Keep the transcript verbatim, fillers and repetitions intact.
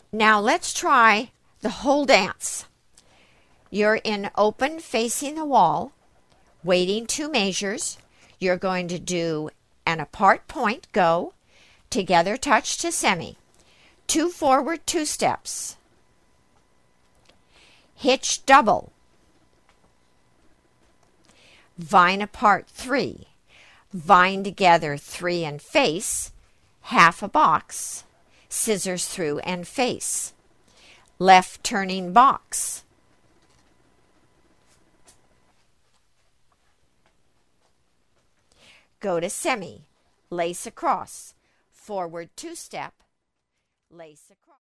Now let's try the whole dance. You're in open facing the wall, waiting two measures. You're going to do an apart point, go, together touch to semi, two forward, two steps, hitch double, vine apart three, vine together three and face, half a box, scissors through and face, left turning box, go to semi, lace across, forward two step, lace across.